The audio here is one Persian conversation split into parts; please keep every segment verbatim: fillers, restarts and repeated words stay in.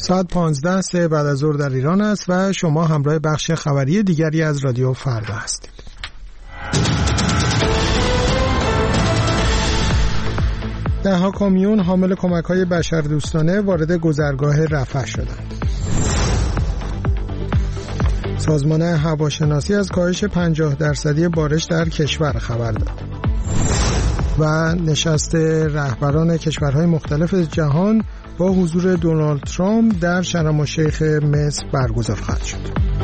ساعت پانزده سه بعد از ظهر در ایران است و شما همراه بخش خبری دیگری از رادیو فردا هستید. ده ها کامیون حامل کمک‌های بشردوستانه وارد گذرگاه رفح شدند. سازمان هواشناسی از کاهش پنجاه درصدی بارش در کشور خبر داد. و نشست رهبران کشورهای مختلف جهان با حضور دونالد ترامپ در شرم الشیخ مصر برگزار خواهد شد.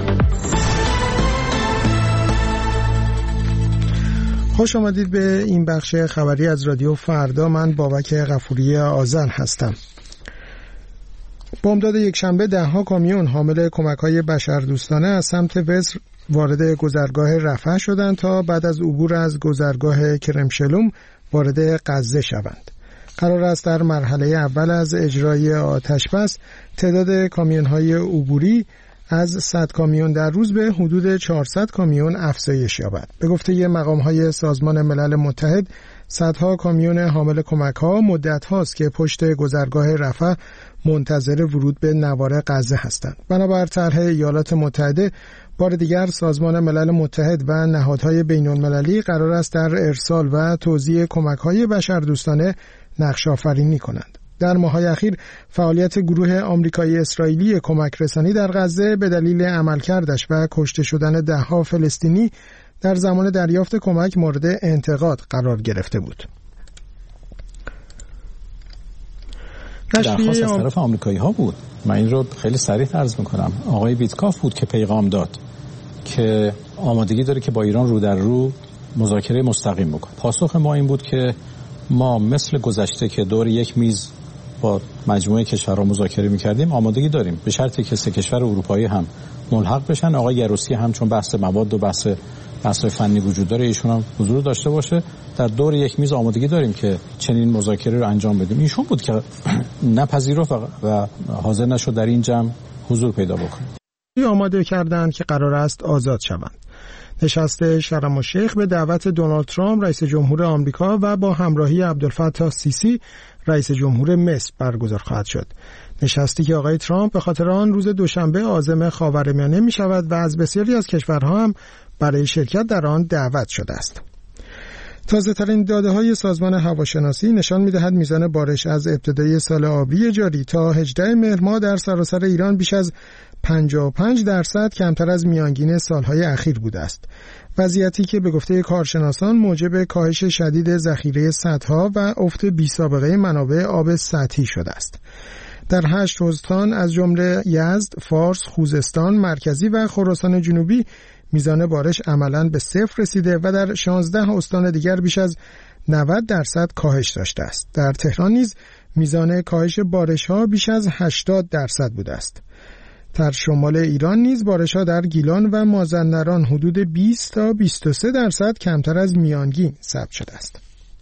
خوش آمدید به این بخش خبری از رادیو فردا. من بابک غفوری آذر هستم. بامداد یک شنبه ده ها کامیون حامل کمک‌های بشردوستانه از سمت وزر وارد گذرگاه رفح شدند تا بعد از عبور از گذرگاه کرم شلوم وارد غزه شوند. قرار است در مرحله اول از اجرای آتش بس تعداد کامیون‌های عبوری از صد کامیون در روز به حدود چهارصد کامیون افزایش یابد. به گفته مقام‌های سازمان ملل متحد، صدها کامیون حامل کمک‌ها مدت هاست که پشت گذرگاه رفح منتظر ورود به نوار غزه هستند. بنابر طرح ایالات متحده، بار دیگر سازمان ملل متحد و نهادهای بین‌المللی قرار است در ارسال و توزیع کمک‌های بشردوستانه نقش آفرینی کنند. در ماه‌های اخیر فعالیت گروه آمریکایی اسرائیلی کمک رسانی در غزه به دلیل عملکردش و کشته شدن ده‌ها فلسطینی در زمان دریافت کمک مورد انتقاد قرار گرفته بود. درخواست از طرف آمریکایی ها بود. من این رو خیلی صریح عرض میکنم. آقای ویتکاف بود که پیغام داد که آمادگی داره که با ایران رو در رو مذاکره مستقیم بکنه. پاسخ ما این بود که ما مثل گذشته که دور یک میز با مجموعه کشورها مذاکره میکردیم آمادگی داریم، به شرطی که سه کشور اروپایی هم ملحق بشن. آقای یروسی هم چون بحث مواد و بحث بحث فنی وجود داره، ایشون هم حضور داشته باشه. در دور یک میز آمادگی داریم که چنین مذاکره رو انجام بدیم. ایشون بود که نپذیرفت و حاضر نشد در این جمع حضور پیدا بکنه. آماده کردند که قرار است آزاد شوند. نشست شرم الشیخ به دعوت دونالد ترامپ رئیس جمهور آمریکا و با همراهی عبدالفتاح سیسی رئیس جمهور مصر برگزار خواهد شد. نشستی که آقای ترامپ به خاطر آن روز دوشنبه عازم خاورمیانه می شود و از بسیاری از کشورها هم برای شرکت در آن دعوت شده است. تازه ترین داده های سازمان هواشناسی نشان می دهد میزان بارش از ابتدای سال آبی جاری تا هجدهم مهر ماه در سراسر ایران بیش از پنجاه و پنج درصد کمتر از میانگین سالهای اخیر بوده است. وضعیتی که به گفته کارشناسان موجب کاهش شدید ذخیره سدها و افت بی‌سابقه منابع آب سطحی شده است. در هشت استان از جمله یزد، فارس، خوزستان مرکزی و خراسان جنوبی میزان بارش عملاً به صفر رسیده و در شانزده استان دیگر بیش از نود درصد کاهش داشته است. در تهران نیز میزان کاهش بارش‌ها بیش از هشتاد درصد بوده است. در شمال ایران نیز بارش‌ها در گیلان و مازندران حدود بیست تا بیست و سه درصد کمتر از میانگین ثبت شده است.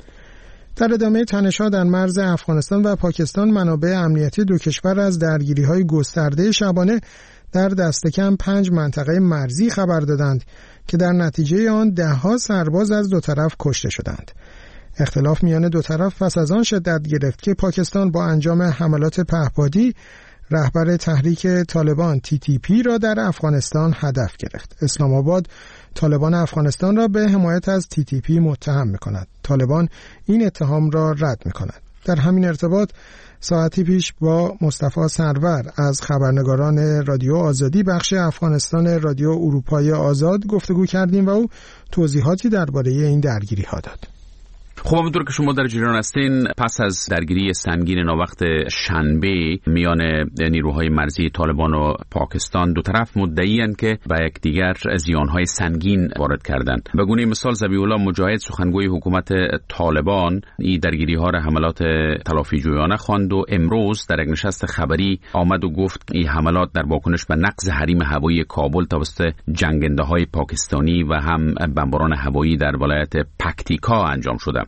در ادامه تنش‌ها در مرز افغانستان و پاکستان، منابع امنیتی دو کشور از درگیری‌های گسترده شبانه در دست کم پنج منطقه مرزی خبر دادند که در نتیجه آن ده‌ها سرباز از دو طرف کشته شدند. اختلاف میان دو طرف پس از آن شدت گرفت که پاکستان با انجام حملات پهپادی رهبر تحریک طالبان تی تی پی را در افغانستان هدف گرفت. اسلام آباد طالبان افغانستان را به حمایت از تی تی پی متهم می‌کند. طالبان این اتهام را رد می‌کند. در همین ارتباط ساعتی پیش با مصطفی سرور از خبرنگاران رادیو آزادی بخش افغانستان رادیو اروپای آزاد گفتگو کردیم و او توضیحاتی درباره این درگیری‌ها داد. خب همونطور که شما در جریان هستین، پس از درگیری سنگین ناوقت شنبه میان نیروهای مرزی طالبان و پاکستان، دو طرف مدعی‌اند که به یکدیگر زیانهای سنگین وارد کردند. به گونه مثال ذبیح الله مجاهد سخنگوی حکومت طالبان این درگیری‌ها را حملات تلافی‌جویانه خواند و امروز در یک نشست خبری آمد و گفت این حملات در واکنش به نقض حریم هوایی کابل توسط جنگنده‌های پاکستانی و هم بمباران هوایی در ولایت پکتیکا انجام شده.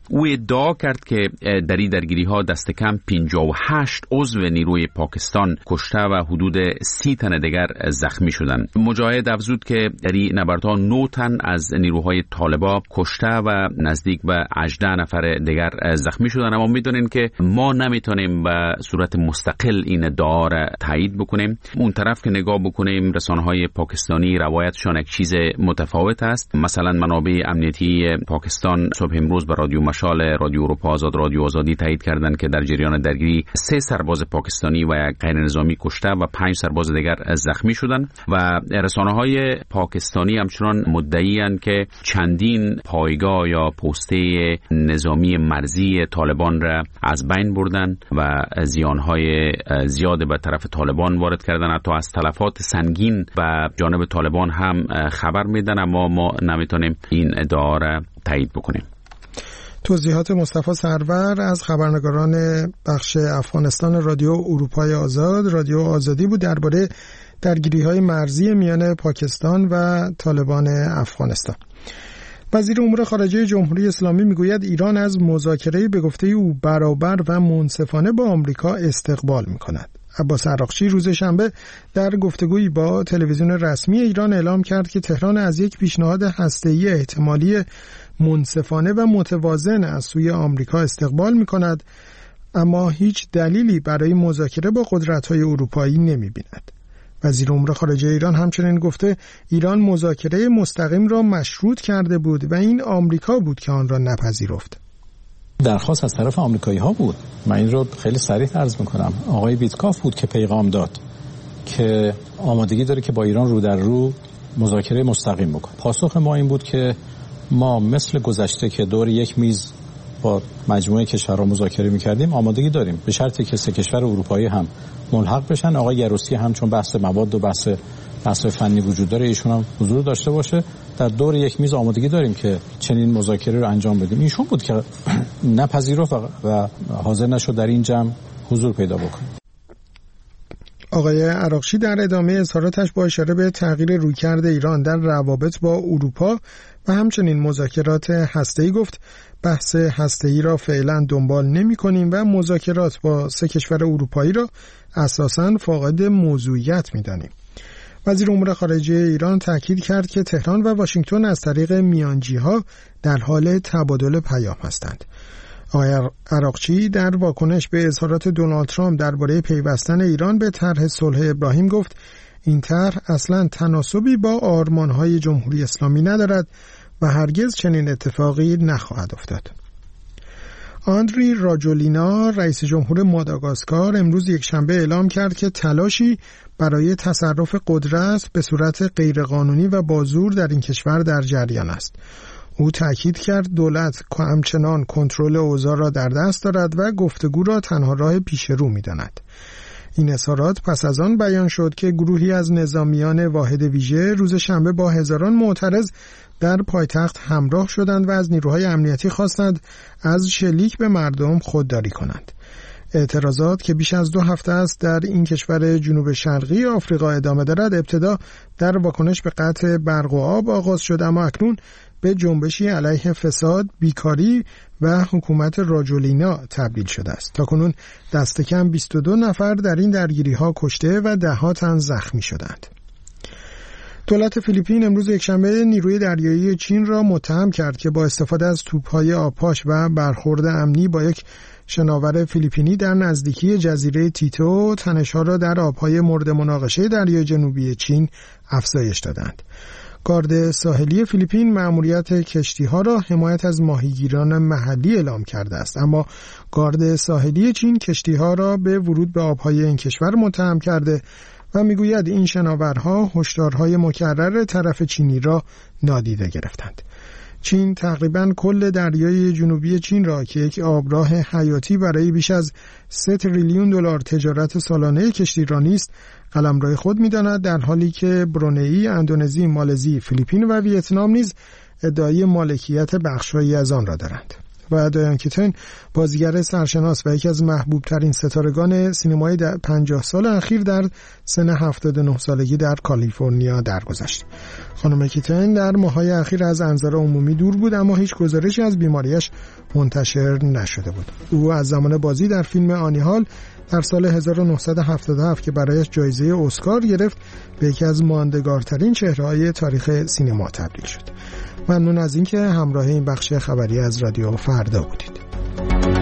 او ادعا کرد که در این درگیری ها دست کم پنجاه و هشت عضو نیروی پاکستان کشته و حدود سی تن دیگر زخمی شدند. مجاهد افزود که در این نبردها نه تن از نیروهای طالبان کشته و نزدیک به هجده نفر دیگر زخمی شدند. اما میدونین که ما نمیتونیم به صورت مستقل این ادعا را تایید بکنیم. اون طرف که نگاه بکنیم رسانه‌های پاکستانی روایتشان یک چیز متفاوت است. مثلا منابع امنیتی پاکستان صبح امروز به رادیو مشال، رادیو اروپا آزاد، رادیو آزادی تایید کردند که در جریان درگیری سه سرباز پاکستانی و یک غیر نظامی کشته و پنج سرباز دیگر زخمی شدند و رسانه‌های پاکستانی همچنان مدعی‌اند که چندین پایگاه یا پسته نظامی مرزی طالبان را از بین بردن و زیانهای زیاد به طرف طالبان وارد کردن. حتی از تلفات سنگین و جانب طالبان هم خبر میدن، اما ما نمیتونیم این ادعا را تایید بکنیم. توضیحات مصطفی سرور از خبرنگاران بخش افغانستان رادیو اروپای آزاد، رادیو آزادی بود درباره درگیری‌های مرزی میان پاکستان و طالبان افغانستان. وزیر امور خارجه جمهوری اسلامی میگوید ایران از مذاکره به گفته او برابر و منصفانه با آمریکا استقبال میکند. عباس عراقچی روز شنبه در گفتگویی با تلویزیون رسمی ایران اعلام کرد که تهران از یک پیشنهاد هسته‌ای احتمالی منصفانه و متوازن از سوی آمریکا استقبال میکند، اما هیچ دلیلی برای مذاکره با قدرت‌های اروپایی نمی‌بیند. وزیر امور خارجه ایران همچنین گفته ایران مذاکره مستقیم را مشروط کرده بود و این آمریکا بود که آن را نپذیرفت. درخواست از طرف آمریکایی ها بود. من این رو خیلی صریح عرض میکنم. آقای بیتکاف بود که پیغام داد که آمادگی داره که با ایران رو در رو مذاکره مستقیم بکنه. پاسخ ما این بود که ما مثل گذشته که دور یک میز با مجموعه کشورها مذاکره میکردیم آمادگی داریم، به شرطی که سه کشور اروپایی هم ملحق بشن. آقای گروسی هم چون بحث مواد و بحث بحث فنی وجود داره ایشون هم حضور داشته باشه. در دور یک میز آمادگی داریم که چنین مذاکره رو انجام بدیم. ایشون بود که نپذیرفت و حاضر نشد در این جمع حضور پیدا بکنه. آقای عراقچی در ادامه اظهاراتش با اشاره به تغییر رویکرد ایران در روابط با اروپا و همچنین مذاکرات هسته‌ای گفت بحث هسته‌ای را فعلا دنبال نمی‌کنیم و مذاکرات با سه کشور اروپایی را اساساً فاقد موضوعیت می‌دانیم. وزیر امور خارجه ایران تاکید کرد که تهران و واشنگتن از طریق میانجی‌ها در حال تبادل پیام هستند. آقای عراقچی در واکنش به اظهارات دونالد ترامپ درباره پیوستن ایران به طرح صلح ابراهیم گفت این طرح اصلاً تناسبی با آرمان‌های جمهوری اسلامی ندارد و هرگز چنین اتفاقی نخواهد افتاد. آندری راجولینا رئیس جمهور ماداگاسکار امروز یکشنبه اعلام کرد که تلاشی برای تصرف قدرت به صورت غیرقانونی و با زور در این کشور در جریان است. او تأکید کرد دولت همچنان کنترل اوضاع را در دست دارد و گفتگو را تنها راه پیش رو می‌داند. این اظهارات پس از آن بیان شد که گروهی از نظامیان واحد ویژه روز شنبه با هزاران معترض در پایتخت همراه شدند و از نیروهای امنیتی خواستند از شلیک به مردم خودداری کنند. اعتراضات که بیش از دو هفته است در این کشور جنوب شرقی آفریقا ادامه دارد ابتدا در واکنش به قطع برق و آب آغاز شد، اما اکنون به جنبشی علیه فساد، بیکاری و حکومت راجولینا تبدیل شده است. تاکنون دست کم بیست و دو نفر در این درگیری‌ها کشته و ده‌ها تن زخمی شدند. دولت فیلیپین امروز یکشنبه نیروی دریایی چین را متهم کرد که با استفاده از توپ‌های آبپاش و برخورد امنی با یک شناور فیلیپینی در نزدیکی جزیره تیتو تنش‌ها را در آب‌های مورد مناقشه دریای جنوبی چین افزایش دادند. گارد ساحلی فیلیپین مأموریت کشتی‌ها را حمایت از ماهیگیران محلی اعلام کرده است، اما گارد ساحلی چین کشتی‌ها را به ورود به آب‌های این کشور متهم کرده و میگوید این شناورها هشدارهای مکرر طرف چینی را نادیده گرفتند. چین تقریباً کل دریای جنوبی چین را که یک آبراه حیاتی برای بیش از سه تریلیون دلار تجارت سالانه کشتیرانی است قلمرو خود می‌داند، در حالی که برونئی، اندونزی، مالزی، فیلیپین و ویتنام نیز ادعای مالکیت بخش‌هایی از آن را دارند. و دایان کیتن بازیگر سرشناس و یکی از محبوب ترین ستارگان سینمای در پنجاه سال اخیر در سن هفتاد و نه سالگی در کالیفرنیا درگذشت. خانم کیتن در ماه‌های اخیر از انظار عمومی دور بود، اما هیچ گزارشی از بیماریش منتشر نشده بود. او از زمان بازی در فیلم آنی هال در سال هزار و نهصد و هفتاد و هفت که برایش جایزه اسکار گرفت به یکی از ماندگارترین چهره‌های تاریخ سینما تبدیل شد. ممنون از اینکه همراه این بخش خبری از رادیو فردا بودید.